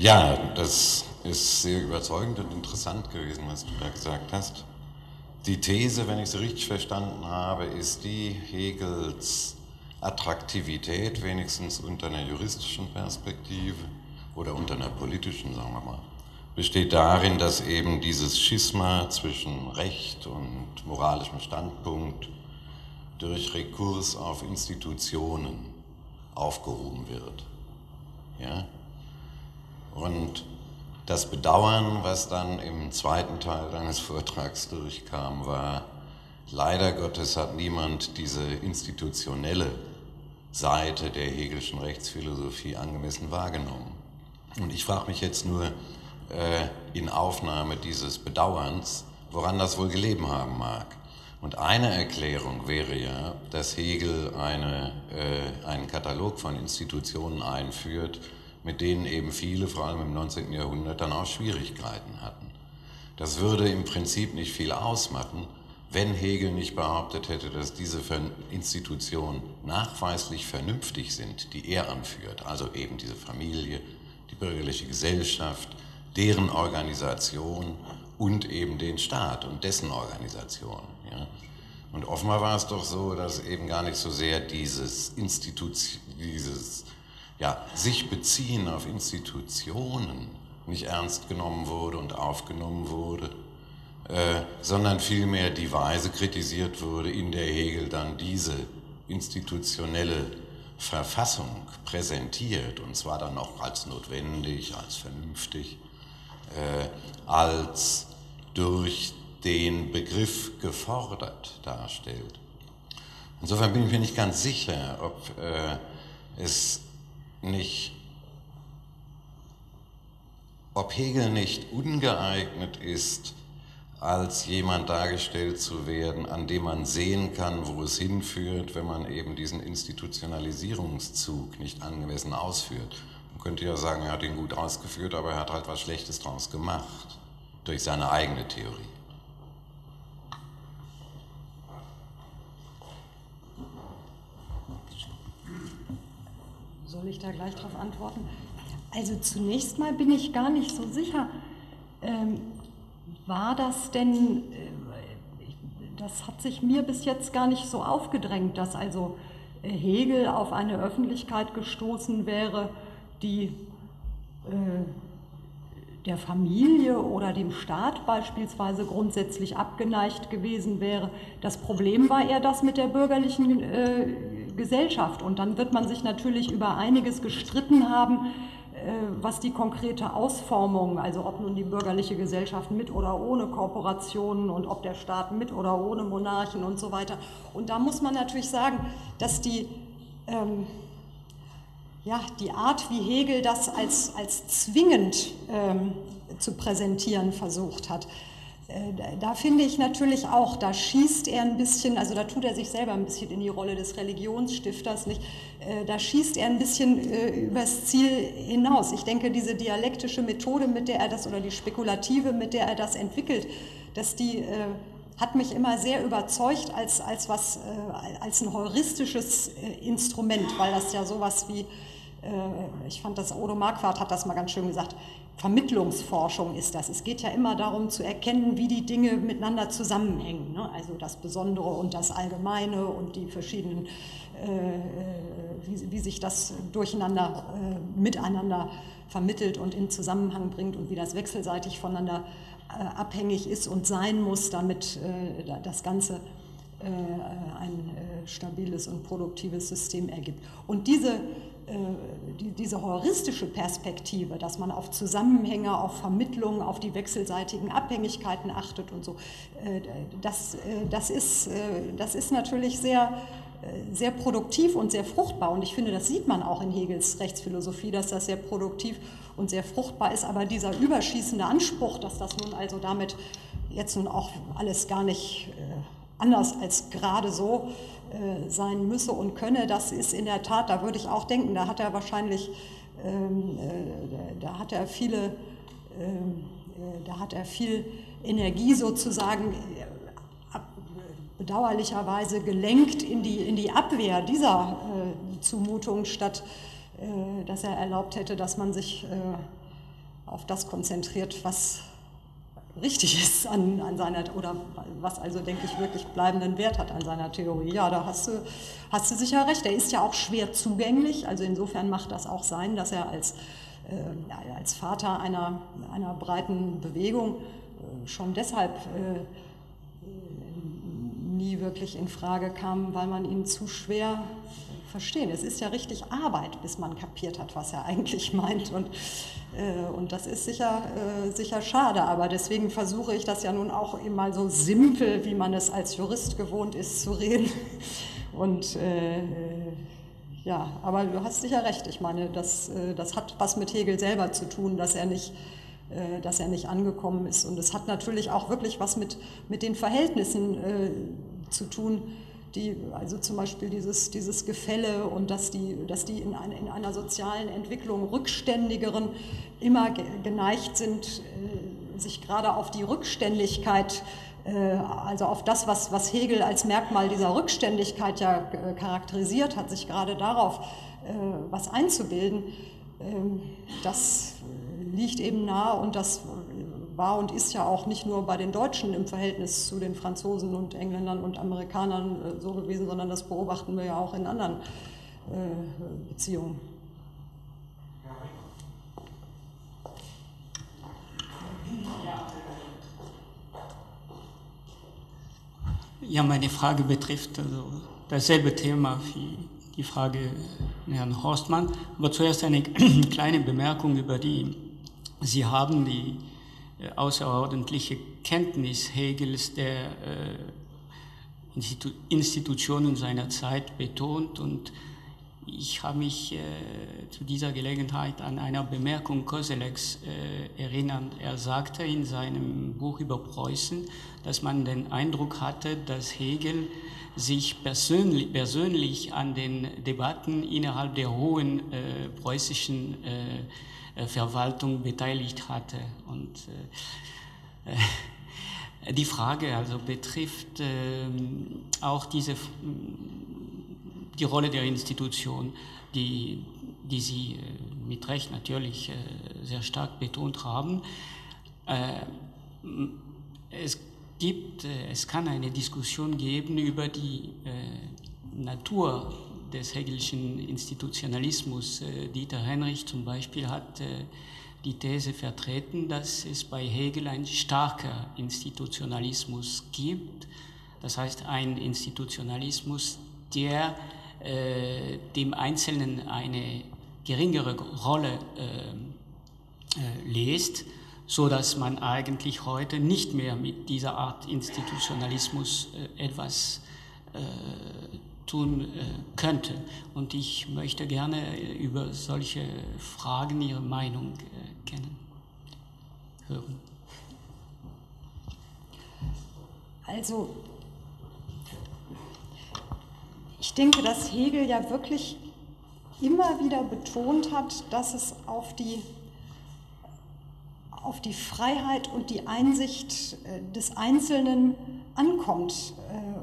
Ja, das ist sehr überzeugend und interessant gewesen, was du da gesagt hast. Die These, wenn ich sie richtig verstanden habe, ist die, Hegels Attraktivität, wenigstens unter einer juristischen Perspektive oder unter einer politischen, sagen wir mal, besteht darin, dass eben dieses Schisma zwischen Recht und moralischem Standpunkt durch Rekurs auf Institutionen aufgehoben wird. Ja? Und das Bedauern, was dann im zweiten Teil deines Vortrags durchkam, war, leider Gottes hat niemand diese institutionelle Seite der Hegelschen Rechtsphilosophie angemessen wahrgenommen. Und ich frage mich jetzt nur in Aufnahme dieses Bedauerns, woran das wohl gelegen haben mag. Und eine Erklärung wäre ja, dass Hegel einen Katalog von Institutionen einführt, mit denen eben viele, vor allem im 19. Jahrhundert, dann auch Schwierigkeiten hatten. Das würde im Prinzip nicht viel ausmachen, wenn Hegel nicht behauptet hätte, dass diese Institutionen nachweislich vernünftig sind, die er anführt, also eben diese Familie, die bürgerliche Gesellschaft, deren Organisation und eben den Staat und dessen Organisation. Ja. Und offenbar war es doch so, dass eben gar nicht so sehr dieses sich beziehen auf Institutionen nicht ernst genommen wurde und aufgenommen wurde, sondern vielmehr die Weise kritisiert wurde, in der Hegel dann diese institutionelle Verfassung präsentiert, und zwar dann auch als notwendig, als vernünftig, als durch den Begriff gefordert darstellt. Insofern bin ich mir nicht ganz sicher, ob Hegel nicht ungeeignet ist, als jemand dargestellt zu werden, an dem man sehen kann, wo es hinführt, wenn man eben diesen Institutionalisierungszug nicht angemessen ausführt. Man könnte ja sagen, er hat ihn gut ausgeführt, aber er hat halt was Schlechtes draus gemacht, durch seine eigene Theorie. Soll ich da gleich darauf antworten? Also zunächst mal bin ich gar nicht so sicher, war das denn, das hat sich mir bis jetzt gar nicht so aufgedrängt, dass also Hegel auf eine Öffentlichkeit gestoßen wäre, die der Familie oder dem Staat beispielsweise grundsätzlich abgeneigt gewesen wäre. Das Problem war eher das mit der bürgerlichen Gesellschaft. Und dann wird man sich natürlich über einiges gestritten haben, was die konkrete Ausformung, also ob nun die bürgerliche Gesellschaft mit oder ohne Korporationen und ob der Staat mit oder ohne Monarchen und so weiter. Und da muss man natürlich sagen, dass die Art, wie Hegel das als zwingend zu präsentieren versucht hat, da finde ich natürlich auch, da schießt er ein bisschen, also da tut er sich selber ein bisschen in die Rolle des Religionsstifters, nicht? Da schießt er ein bisschen übers Ziel hinaus. Ich denke, diese dialektische Methode, mit der er das, oder die spekulative, mit der er das entwickelt, dass die hat mich immer sehr überzeugt als ein heuristisches Instrument, weil das ja sowas wie, ich fand das, Odo Marquardt hat das mal ganz schön gesagt, Vermittlungsforschung ist das. Es geht ja immer darum zu erkennen, wie die Dinge miteinander zusammenhängen, ne? Also das Besondere und das Allgemeine und die verschiedenen, wie sich das durcheinander, miteinander vermittelt und in Zusammenhang bringt und wie das wechselseitig voneinander abhängig ist und sein muss, damit das Ganze ein stabiles und produktives System ergibt. Und diese heuristische Perspektive, dass man auf Zusammenhänge, auf Vermittlung, auf die wechselseitigen Abhängigkeiten achtet und so, das ist natürlich sehr, sehr produktiv und sehr fruchtbar. Und ich finde, das sieht man auch in Hegels Rechtsphilosophie, dass das sehr produktiv und sehr fruchtbar ist. Aber dieser überschießende Anspruch, dass das nun also damit jetzt nun auch alles gar nicht anders als gerade so sein müsse und könne, das ist in der Tat, da würde ich auch denken, da hat er wahrscheinlich, da hat er viel Energie sozusagen bedauerlicherweise gelenkt in die Abwehr dieser Zumutung, statt dass er erlaubt hätte, dass man sich auf das konzentriert, was richtig ist an seiner, oder was also, denke ich, wirklich bleibenden Wert hat an seiner Theorie. Ja, da hast du sicher recht. Er ist ja auch schwer zugänglich, also insofern macht das auch sein, dass er als Vater einer breiten Bewegung schon deshalb nie wirklich in Frage kam, weil man ihn zu schwer verstehen. Es ist ja richtig Arbeit, bis man kapiert hat, was er eigentlich meint. Und das ist sicher schade. Aber deswegen versuche ich das ja nun auch eben mal so simpel, wie man es als Jurist gewohnt ist, zu reden. Und ja, aber du hast sicher recht. Ich meine, das hat was mit Hegel selber zu tun, dass er nicht angekommen ist. Und es hat natürlich auch wirklich was mit den Verhältnissen zu tun, also zum Beispiel dieses Gefälle und dass die in einer sozialen Entwicklung Rückständigeren immer geneigt sind, sich gerade auf die Rückständigkeit, also auf das, was Hegel als Merkmal dieser Rückständigkeit ja charakterisiert hat, sich gerade darauf was einzubilden, das liegt eben nahe, und das war und ist ja auch nicht nur bei den Deutschen im Verhältnis zu den Franzosen und Engländern und Amerikanern so gewesen, sondern das beobachten wir ja auch in anderen Beziehungen. Ja, meine Frage betrifft also dasselbe Thema wie die Frage Herrn Horstmann, aber zuerst eine kleine Bemerkung über die, Sie haben die außerordentliche Kenntnis Hegels der Institutionen seiner Zeit betont, und ich habe mich zu dieser Gelegenheit an einer Bemerkung Kosellecks erinnert. Er sagte in seinem Buch über Preußen, dass man den Eindruck hatte, dass Hegel sich persönlich an den Debatten innerhalb der hohen preußischen Verwaltung beteiligt hatte. Und die Frage also betrifft auch die Rolle der Institution, die Sie mit Recht natürlich sehr stark betont haben. Es kann eine Diskussion geben über die Natur des Hegelschen Institutionalismus. Dieter Henrich zum Beispiel hat die These vertreten, dass es bei Hegel ein starker Institutionalismus gibt. Das heißt, ein Institutionalismus, der dem Einzelnen eine geringere Rolle lässt, so dass man eigentlich heute nicht mehr mit dieser Art Institutionalismus etwas tun könnte. Und ich möchte gerne über solche Fragen Ihre Meinung hören. Also, ich denke, dass Hegel ja wirklich immer wieder betont hat, dass es auf die Freiheit und die Einsicht des Einzelnen ankommt.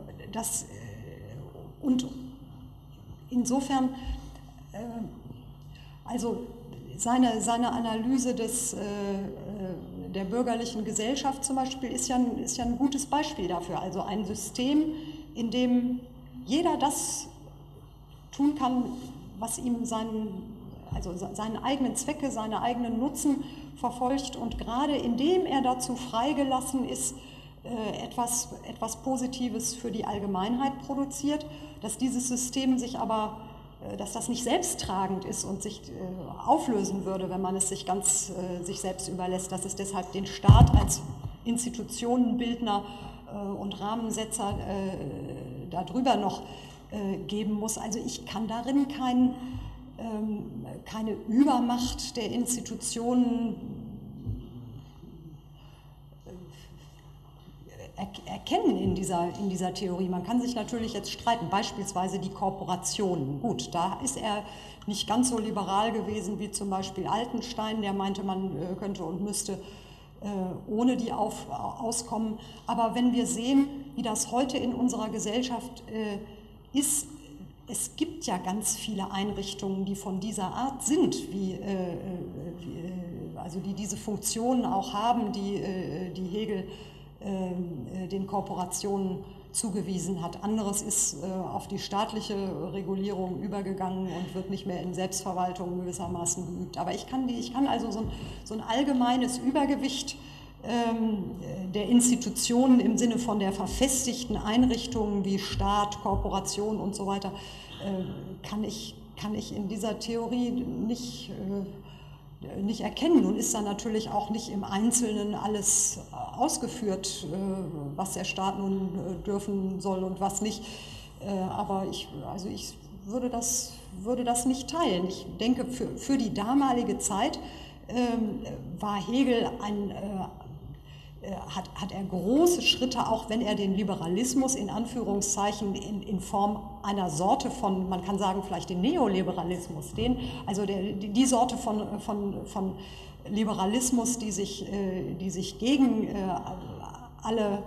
Und insofern, also seine Analyse der bürgerlichen Gesellschaft zum Beispiel ist ja ein gutes Beispiel dafür. Also ein System, in dem jeder das tun kann, was ihm seine eigenen Zwecke, seine eigenen Nutzen verfolgt, und gerade indem er dazu freigelassen ist, etwas Positives für die Allgemeinheit produziert, dass dieses System dass das nicht selbsttragend ist und sich auflösen würde, wenn man es sich ganz sich selbst überlässt, dass es deshalb den Staat als Institutionenbildner und Rahmensetzer darüber noch geben muss. Also ich kann darin keine Übermacht der Institutionen erkennen in dieser Theorie. Man kann sich natürlich jetzt streiten, beispielsweise die Korporationen. Gut, da ist er nicht ganz so liberal gewesen wie zum Beispiel Altenstein, der meinte, man könnte und müsste ohne die auskommen. Aber wenn wir sehen, wie das heute in unserer Gesellschaft ist, es gibt ja ganz viele Einrichtungen, die von dieser Art sind, also die diese Funktionen auch haben, die Hegel den Korporationen zugewiesen hat. Anderes ist auf die staatliche Regulierung übergegangen und wird nicht mehr in Selbstverwaltung gewissermaßen geübt. Aber ich kann also so ein allgemeines Übergewicht der Institutionen im Sinne von der verfestigten Einrichtungen wie Staat, Korporation und so weiter, kann ich in dieser Theorie nicht erkennen. Nun ist da natürlich auch nicht im Einzelnen alles ausgeführt, was der Staat nun dürfen soll und was nicht. Aber ich würde das nicht teilen. Ich denke, für die damalige Zeit war Hegel hat er große Schritte, auch wenn er den Liberalismus in Anführungszeichen in Form einer Sorte von, man kann sagen vielleicht den Neoliberalismus, die Sorte von Liberalismus, die sich gegen alle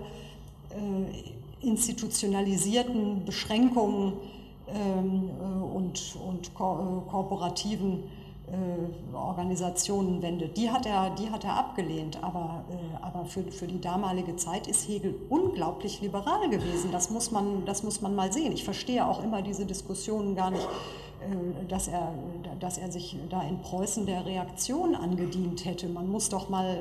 institutionalisierten Beschränkungen und korporativen Organisationen wendet. Die hat er abgelehnt, aber für die damalige Zeit ist Hegel unglaublich liberal gewesen. Das muss man mal sehen. Ich verstehe auch immer diese Diskussionen gar nicht, dass er sich da in Preußen der Reaktion angedient hätte. Man muss doch mal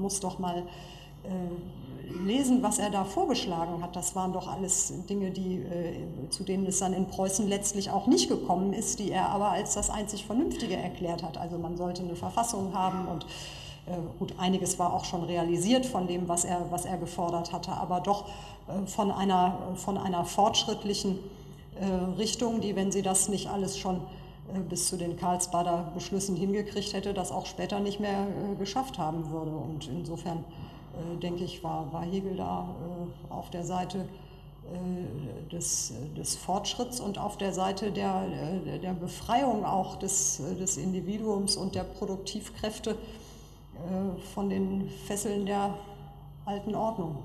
lesen, was er da vorgeschlagen hat. Das waren doch alles Dinge, zu denen es dann in Preußen letztlich auch nicht gekommen ist, die er aber als das einzig Vernünftige erklärt hat. Also man sollte eine Verfassung haben und gut, einiges war auch schon realisiert von dem, was er gefordert hatte, aber doch von einer fortschrittlichen Richtung, die, wenn sie das nicht alles schon bis zu den Karlsbader Beschlüssen hingekriegt hätte, das auch später nicht mehr geschafft haben würde. Und insofern denke ich, war Hegel da auf der Seite des Fortschritts und auf der Seite der Befreiung auch des Individuums und der Produktivkräfte von den Fesseln der alten Ordnung.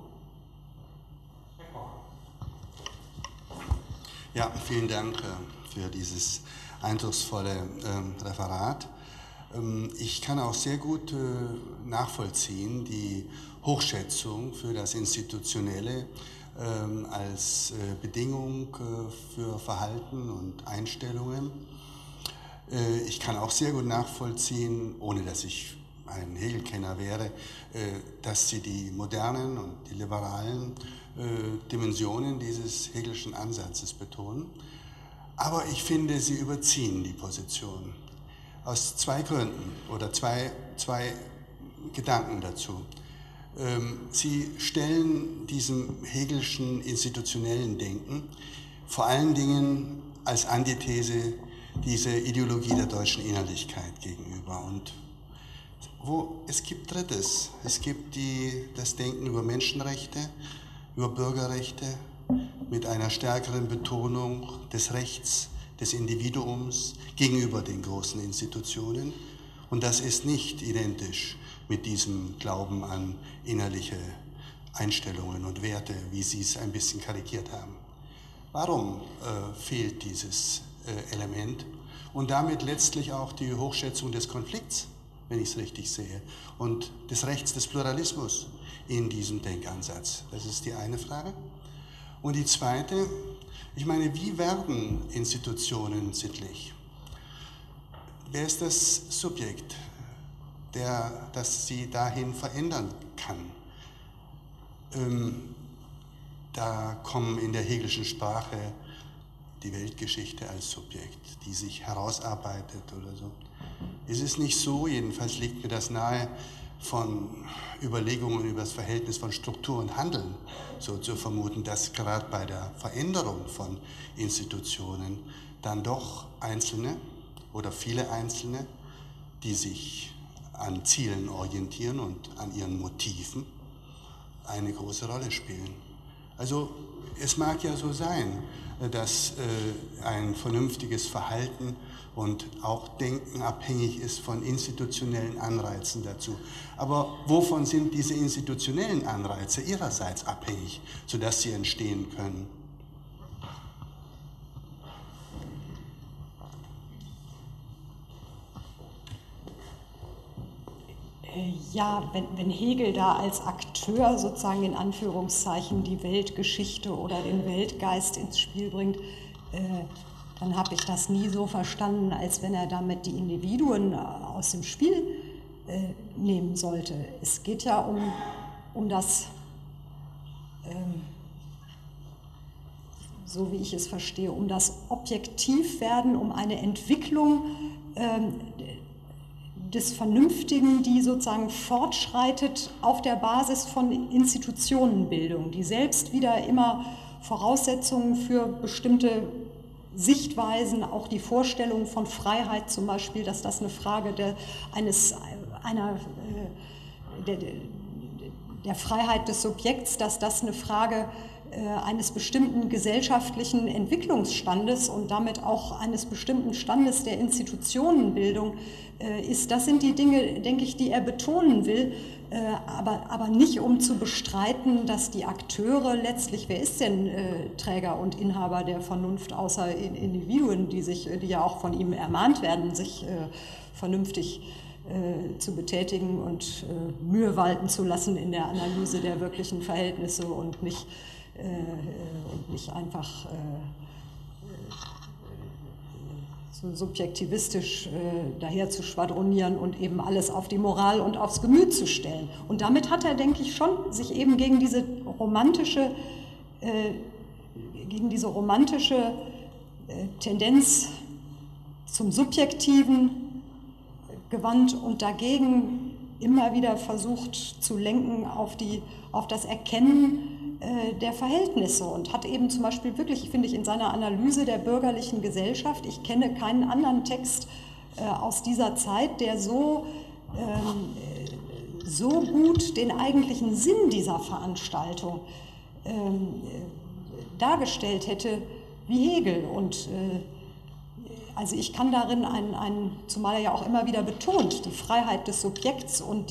Ja, vielen Dank für dieses eindrucksvolle Referat. Ich kann auch sehr gut nachvollziehen die Hochschätzung für das Institutionelle als Bedingung für Verhalten und Einstellungen. Ich kann auch sehr gut nachvollziehen, ohne dass ich ein Hegel-Kenner wäre, dass sie die modernen und die liberalen Dimensionen dieses Hegelschen Ansatzes betonen. Aber ich finde, sie überziehen die Position. Aus zwei Gründen oder zwei Gedanken dazu. Sie stellen diesem Hegelschen institutionellen Denken vor allen Dingen als Antithese diese Ideologie der deutschen Innerlichkeit gegenüber. Und es gibt Drittes. Es gibt das Denken über Menschenrechte, über Bürgerrechte mit einer stärkeren Betonung des Rechts, des Individuums gegenüber den großen Institutionen. Und das ist nicht identisch mit diesem Glauben an innerliche Einstellungen und Werte, wie Sie es ein bisschen karikiert haben. Warum fehlt dieses Element? Und damit letztlich auch die Hochschätzung des Konflikts, wenn ich es richtig sehe, und des Rechts des Pluralismus in diesem Denkansatz. Das ist die eine Frage. Und die zweite, ich meine, wie werden Institutionen sittlich? Wer ist das Subjekt, das sie dahin verändern kann? Da kommen in der Hegelschen Sprache die Weltgeschichte als Subjekt, die sich herausarbeitet oder so. Es ist nicht so, jedenfalls liegt mir das nahe, von Überlegungen über das Verhältnis von Struktur und Handeln so zu vermuten, dass gerade bei der Veränderung von Institutionen dann doch Einzelne oder viele Einzelne, die sich an Zielen orientieren und an ihren Motiven, eine große Rolle spielen. Also es mag ja so sein, dass ein vernünftiges Verhalten und auch Denken abhängig ist von institutionellen Anreizen dazu. Aber wovon sind diese institutionellen Anreize ihrerseits abhängig, sodass sie entstehen können? Ja, wenn Hegel da als Akteur sozusagen in Anführungszeichen die Weltgeschichte oder den Weltgeist ins Spiel bringt, dann habe ich das nie so verstanden, als wenn er damit die Individuen aus dem Spiel nehmen sollte. Es geht ja um das, so wie ich es verstehe, um das Objektivwerden, um eine Entwicklung des Vernünftigen, die sozusagen fortschreitet auf der Basis von Institutionenbildung, die selbst wieder immer Voraussetzungen für bestimmte Sichtweisen, auch die Vorstellung von Freiheit zum Beispiel, dass das eine Frage der Freiheit des Subjekts, dass das eine Frage eines bestimmten gesellschaftlichen Entwicklungsstandes und damit auch eines bestimmten Standes der Institutionenbildung ist. Das sind die Dinge, denke ich, die er betonen will, aber nicht um zu bestreiten, dass die Akteure letztlich, wer ist denn Träger und Inhaber der Vernunft, außer Individuen, die ja auch von ihm ermahnt werden, sich vernünftig zu betätigen und Mühe walten zu lassen in der Analyse der wirklichen Verhältnisse und nicht einfach so subjektivistisch daher zu schwadronieren und eben alles auf die Moral und aufs Gemüt zu stellen. Und damit hat er, denke ich, schon sich eben gegen diese romantische Tendenz zum Subjektiven gewandt und dagegen immer wieder versucht zu lenken auf das Erkennen der Verhältnisse und hat eben zum Beispiel wirklich, finde ich, in seiner Analyse der bürgerlichen Gesellschaft, ich kenne keinen anderen Text aus dieser Zeit, der so gut den eigentlichen Sinn dieser Veranstaltung dargestellt hätte wie Hegel. Und also ich kann darin zumal er ja auch immer wieder betont, die Freiheit des Subjekts und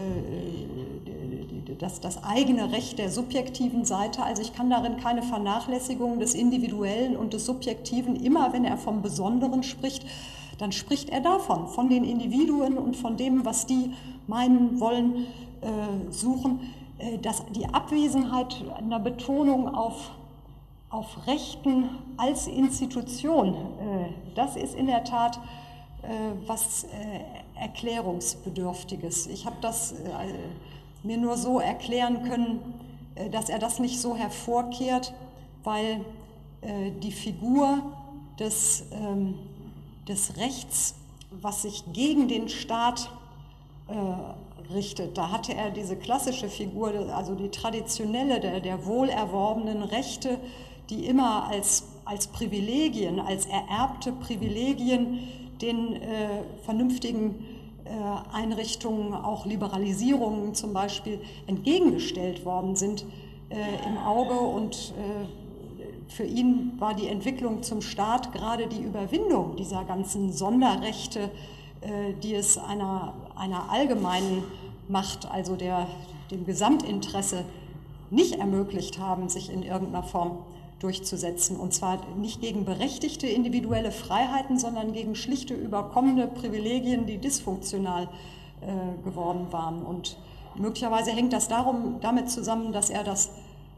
das eigene Recht der subjektiven Seite, also ich kann darin keine Vernachlässigung des Individuellen und des Subjektiven, immer wenn er vom Besonderen spricht, dann spricht er davon, von den Individuen und von dem, was die meinen, wollen, suchen, dass die Abwesenheit einer Betonung auf Rechten als Institution, das ist in der Tat was Erklärungsbedürftiges. Ich habe das mir nur so erklären können, dass er das nicht so hervorkehrt, weil die Figur des Rechts, was sich gegen den Staat richtet, da hatte er diese klassische Figur, also die traditionelle der wohlerworbenen Rechte, die immer als Privilegien, als ererbte Privilegien den vernünftigen Einrichtungen, auch Liberalisierungen zum Beispiel, entgegengestellt worden sind im Auge. Und für ihn war die Entwicklung zum Staat gerade die Überwindung dieser ganzen Sonderrechte, die es einer allgemeinen Macht, also dem Gesamtinteresse, nicht ermöglicht haben, sich in irgendeiner Form durchzusetzen. Und zwar nicht gegen berechtigte individuelle Freiheiten, sondern gegen schlichte, überkommene Privilegien, die dysfunktional geworden waren. Und möglicherweise hängt das damit zusammen, dass er das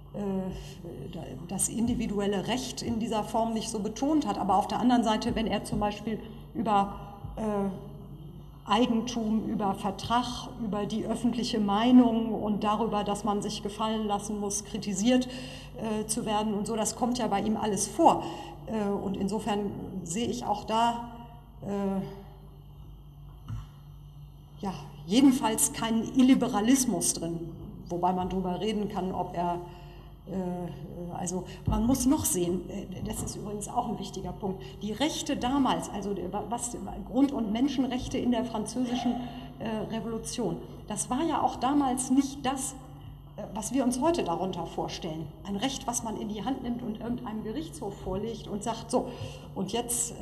individuelle Recht in dieser Form nicht so betont hat. Aber auf der anderen Seite, wenn er zum Beispiel über Eigentum, über Vertrag, über die öffentliche Meinung und darüber, dass man sich gefallen lassen muss, kritisiert zu werden und so, das kommt ja bei ihm alles vor. Und insofern sehe ich auch da jedenfalls keinen Illiberalismus drin, wobei man darüber reden kann, ob er also man muss noch sehen, das ist übrigens auch ein wichtiger Punkt, die Rechte damals, also was Grund- und Menschenrechte in der französischen Revolution, das war ja auch damals nicht das, was wir uns heute darunter vorstellen. Ein Recht, was man in die Hand nimmt und irgendeinem Gerichtshof vorlegt und sagt, so, und jetzt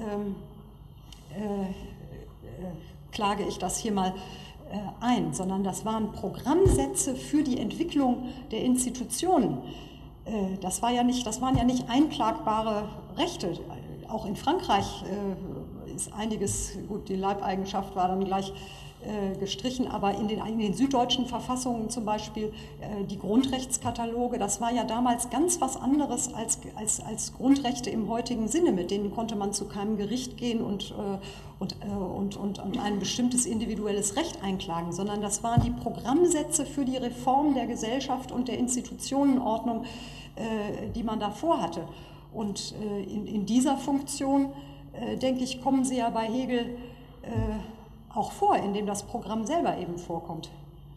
klage ich das hier mal ein, sondern das waren Programmsätze für die Entwicklung der Institutionen. Das waren ja nicht einklagbare Rechte. Auch in Frankreich ist einiges, gut, die Leibeigenschaft war dann gleich gestrichen, aber in den süddeutschen Verfassungen zum Beispiel die Grundrechtskataloge, das war ja damals ganz was anderes als Grundrechte im heutigen Sinne. Mit denen konnte man zu keinem Gericht gehen und ein bestimmtes individuelles Recht einklagen, sondern das waren die Programmsätze für die Reform der Gesellschaft und der Institutionenordnung, die man da vorhatte. Und in dieser Funktion, denke ich, kommen sie ja bei Hegel auch vor, indem das Programm selber eben vorkommt.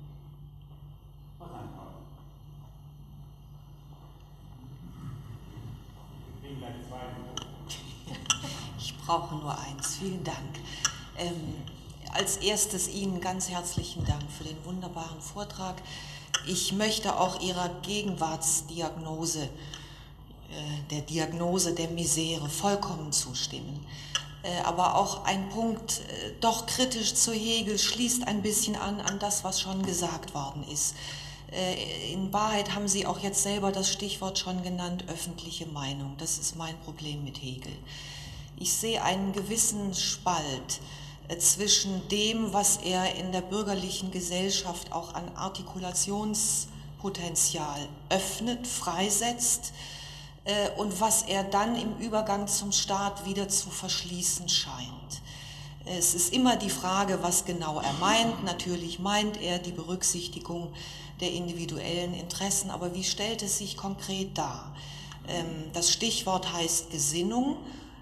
Ich brauche nur eins. Vielen Dank. Als erstes Ihnen ganz herzlichen Dank für den wunderbaren Vortrag. Ich möchte auch Ihrer Gegenwartsdiagnose, der Diagnose der Misere, vollkommen zustimmen. Aber auch ein Punkt, doch kritisch zu Hegel, schließt ein bisschen an das, was schon gesagt worden ist. In Wahrheit haben Sie auch jetzt selber das Stichwort schon genannt, öffentliche Meinung. Das ist mein Problem mit Hegel. Ich sehe einen gewissen Spalt zwischen dem, was er in der bürgerlichen Gesellschaft auch an Artikulationspotenzial öffnet, freisetzt, und was er dann im Übergang zum Staat wieder zu verschließen scheint. Es ist immer die Frage, was genau er meint. Natürlich meint er die Berücksichtigung der individuellen Interessen, aber wie stellt es sich konkret dar? Das Stichwort heißt Gesinnung.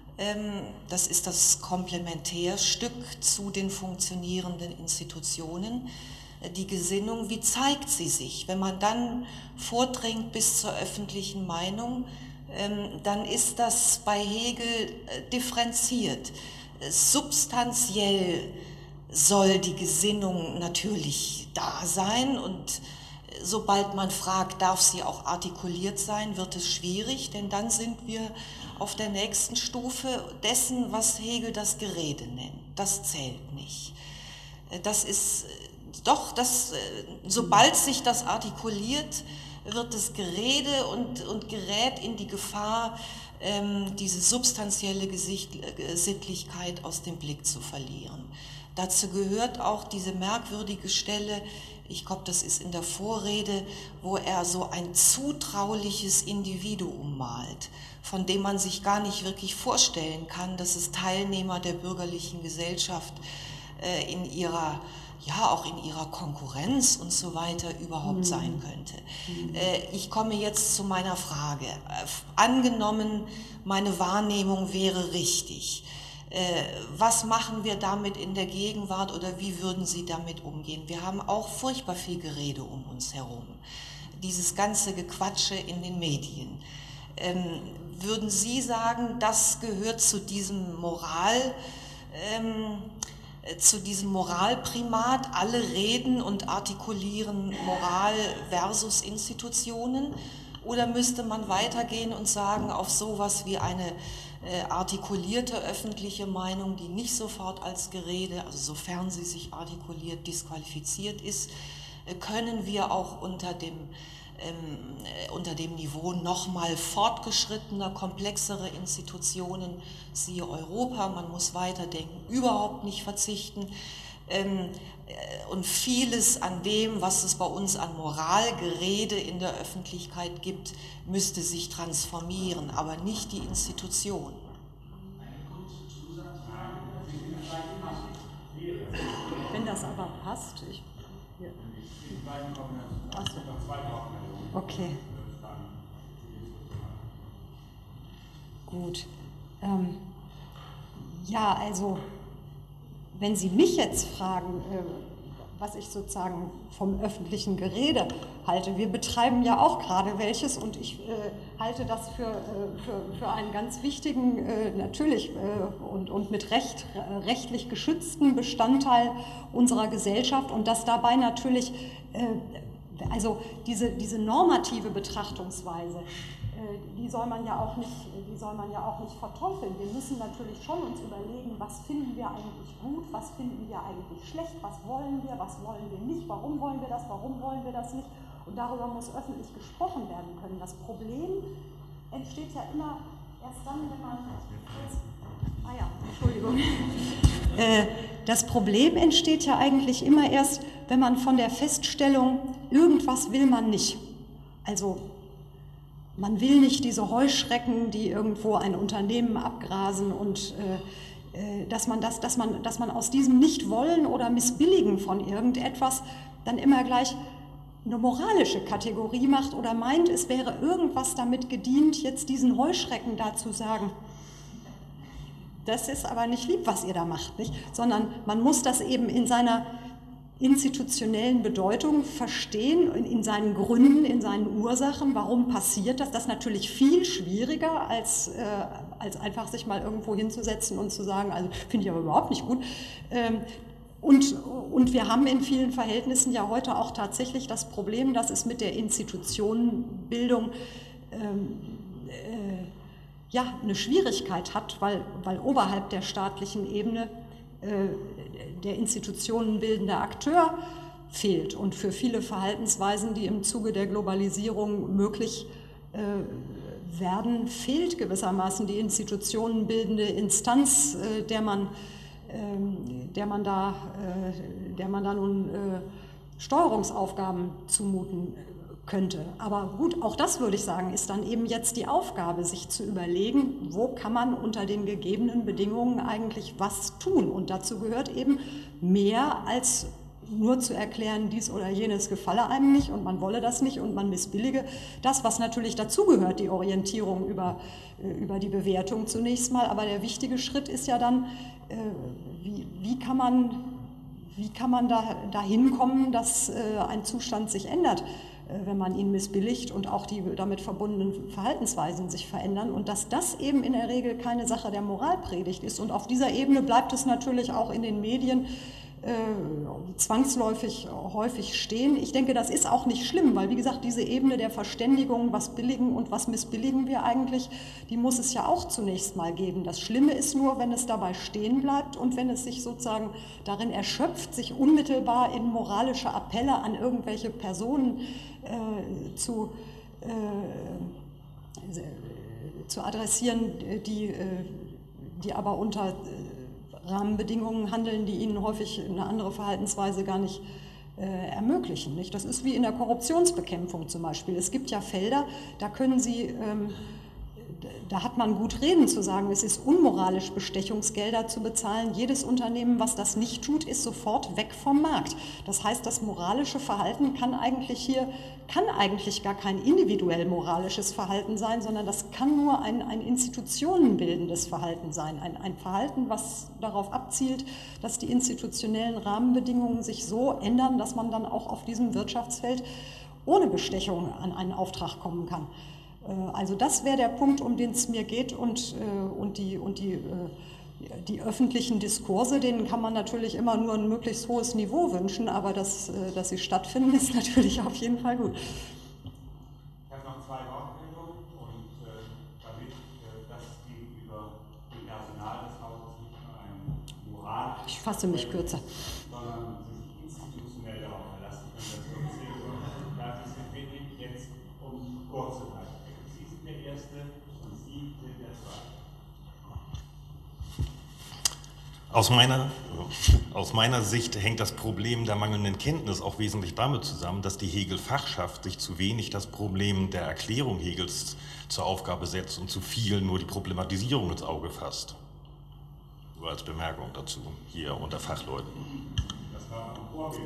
Das ist das Komplementärstück zu den funktionierenden Institutionen. Die Gesinnung, wie zeigt sie sich? Wenn man dann vordringt bis zur öffentlichen Meinung, dann ist das bei Hegel differenziert. Substanziell soll die Gesinnung natürlich da sein und sobald man fragt, darf sie auch artikuliert sein, wird es schwierig, denn dann sind wir auf der nächsten Stufe dessen, was Hegel das Gerede nennt. Das zählt nicht. Das ist doch, sobald sich das artikuliert, wird das Gerede und gerät in die Gefahr, diese substanzielle Sittlichkeit aus dem Blick zu verlieren. Dazu gehört auch diese merkwürdige Stelle, ich glaube, das ist in der Vorrede, wo er so ein zutrauliches Individuum malt, von dem man sich gar nicht wirklich vorstellen kann, dass es Teilnehmer der bürgerlichen Gesellschaft in ihrer Konkurrenz und so weiter überhaupt sein könnte. Ich komme jetzt zu meiner Frage. Angenommen, meine Wahrnehmung wäre richtig. Was machen wir damit in der Gegenwart oder wie würden Sie damit umgehen? Wir haben auch furchtbar viel Gerede um uns herum. Dieses ganze Gequatsche in den Medien. Würden Sie sagen, das gehört zu diesem Moralprimat, alle reden und artikulieren Moral versus Institutionen? Oder müsste man weitergehen und sagen, auf sowas wie eine artikulierte öffentliche Meinung, die nicht sofort als Gerede, also sofern sie sich artikuliert, disqualifiziert ist, können wir auch unter dem Niveau nochmal fortgeschrittener, komplexere Institutionen, siehe Europa, man muss weiterdenken, überhaupt nicht verzichten. Und vieles an dem, was es bei uns an Moralgerede in der Öffentlichkeit gibt, müsste sich transformieren, aber nicht die Institution. Wenn das aber passt, okay. Gut. Ja, also wenn Sie mich jetzt fragen, was ich sozusagen vom öffentlichen Gerede halte, wir betreiben ja auch gerade welches und ich halte das für einen ganz wichtigen, natürlich und mit rechtlich geschützten Bestandteil unserer Gesellschaft und dass dabei natürlich, also diese normative Betrachtungsweise, die soll man ja auch nicht verteufeln. Wir müssen natürlich schon uns überlegen, was finden wir eigentlich gut, was finden wir eigentlich schlecht, was wollen wir nicht, warum wollen wir das nicht. Und darüber muss öffentlich gesprochen werden können. Das Problem entsteht ja immer erst dann, wenn man... Ah ja, Entschuldigung. Das Problem entsteht ja eigentlich immer erst, wenn man von der Feststellung, irgendwas will man nicht. Also man will nicht diese Heuschrecken, die irgendwo ein Unternehmen abgrasen und dass man aus diesem Nichtwollen oder Missbilligen von irgendetwas dann immer gleich eine moralische Kategorie macht oder meint, es wäre irgendwas damit gedient, jetzt diesen Heuschrecken da zu sagen. Das ist aber nicht lieb, was ihr da macht, nicht? Sondern man muss das eben in seiner institutionellen Bedeutung verstehen, in seinen Gründen, in seinen Ursachen, warum passiert das. Das ist natürlich viel schwieriger, als einfach sich mal irgendwo hinzusetzen und zu sagen, also finde ich aber überhaupt nicht gut. Und wir haben in vielen Verhältnissen ja heute auch tatsächlich das Problem, dass es mit der Institutionenbildung ja, eine Schwierigkeit hat, weil oberhalb der staatlichen Ebene der institutionenbildende Akteur fehlt und für viele Verhaltensweisen, die im Zuge der Globalisierung möglich werden, fehlt gewissermaßen die institutionenbildende Instanz, der man da nun Steuerungsaufgaben zumuten könnte. Aber gut, auch das würde ich sagen, ist dann eben jetzt die Aufgabe, sich zu überlegen, wo kann man unter den gegebenen Bedingungen eigentlich was tun. Und dazu gehört eben mehr als nur zu erklären, dies oder jenes gefalle einem nicht und man wolle das nicht und man missbillige das, was natürlich dazugehört, die Orientierung über die Bewertung zunächst mal. Aber der wichtige Schritt ist ja dann, wie kann man da hinkommen, dass ein Zustand sich ändert, wenn man ihn missbilligt und auch die damit verbundenen Verhaltensweisen sich verändern und dass das eben in der Regel keine Sache der Moralpredigt ist. Und auf dieser Ebene bleibt es natürlich auch in den Medien zwangsläufig häufig stehen. Ich denke, das ist auch nicht schlimm, weil wie gesagt, diese Ebene der Verständigung, was billigen und was missbilligen wir eigentlich, die muss es ja auch zunächst mal geben. Das Schlimme ist nur, wenn es dabei stehen bleibt und wenn es sich sozusagen darin erschöpft, sich unmittelbar in moralische Appelle an irgendwelche Personen zu adressieren, die aber unter Rahmenbedingungen handeln, die ihnen häufig eine andere Verhaltensweise gar nicht ermöglichen. Nicht? Das ist wie in der Korruptionsbekämpfung zum Beispiel. Es gibt ja Felder, da können Sie, da hat man gut reden zu sagen, es ist unmoralisch, Bestechungsgelder zu bezahlen. Jedes Unternehmen, was das nicht tut, ist sofort weg vom Markt. Das heißt, das moralische Verhalten kann eigentlich gar kein individuell moralisches Verhalten sein, sondern das kann nur ein institutionenbildendes Verhalten sein. Ein Verhalten, was darauf abzielt, dass die institutionellen Rahmenbedingungen sich so ändern, dass man dann auch auf diesem Wirtschaftsfeld ohne Bestechung an einen Auftrag kommen kann. Also das wäre der Punkt, um den es mir geht und die öffentlichen Diskurse, denen kann man natürlich immer nur ein möglichst hohes Niveau wünschen, aber dass sie stattfinden, ist natürlich auf jeden Fall gut. Ich habe noch 2 Wortmeldungen und damit das gegenüber dem Personal des Hauses nicht nur ein Moral, ich fasse mich kürzer, sondern sich institutionell darauf verlassen können, dass wir da ist es wirklich jetzt um kurze Zeit. Sie sind der Erste und Sie sind der Zweite. Aus meiner Sicht hängt das Problem der mangelnden Kenntnis auch wesentlich damit zusammen, dass die Hegel-Fachschaft sich zu wenig das Problem der Erklärung Hegels zur Aufgabe setzt und zu viel nur die Problematisierung ins Auge fasst. Nur als Bemerkung dazu, hier unter Fachleuten. Das war ein Vorbild.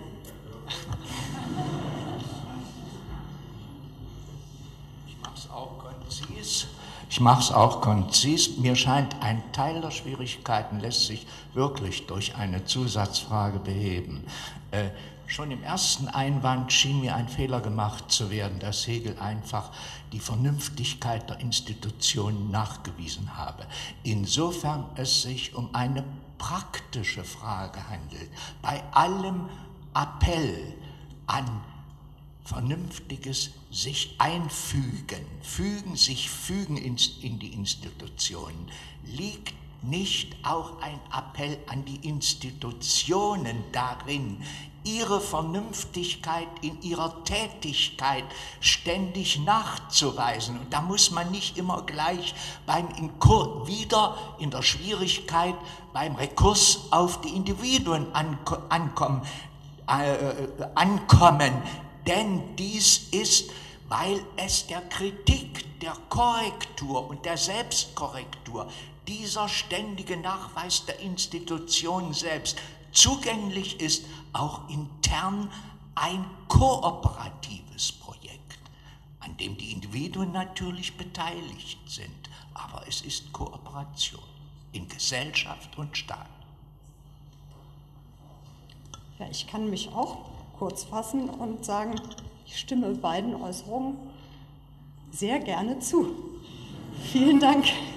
Ich mache es auch konzis. Mir scheint, ein Teil der Schwierigkeiten lässt sich wirklich durch eine Zusatzfrage beheben. Schon im ersten Einwand schien mir ein Fehler gemacht zu werden, dass Hegel einfach die Vernünftigkeit der Institutionen nachgewiesen habe. Insofern es sich um eine praktische Frage handelt. Bei allem Appell an vernünftiges sich einfügen, fügen in die Institutionen, liegt nicht auch ein Appell an die Institutionen darin, ihre Vernünftigkeit in ihrer Tätigkeit ständig nachzuweisen? Und da muss man nicht immer gleich wieder in der Schwierigkeit beim Rekurs auf die Individuen ankommen, denn dies ist, weil es der Kritik, der Korrektur und der Selbstkorrektur, dieser ständige Nachweis der Institution selbst zugänglich ist, auch intern ein kooperatives Projekt, an dem die Individuen natürlich beteiligt sind, aber es ist Kooperation in Gesellschaft und Staat. Ja, ich kann mich auch kurz fassen und sagen, ich stimme beiden Äußerungen sehr gerne zu. Vielen Dank.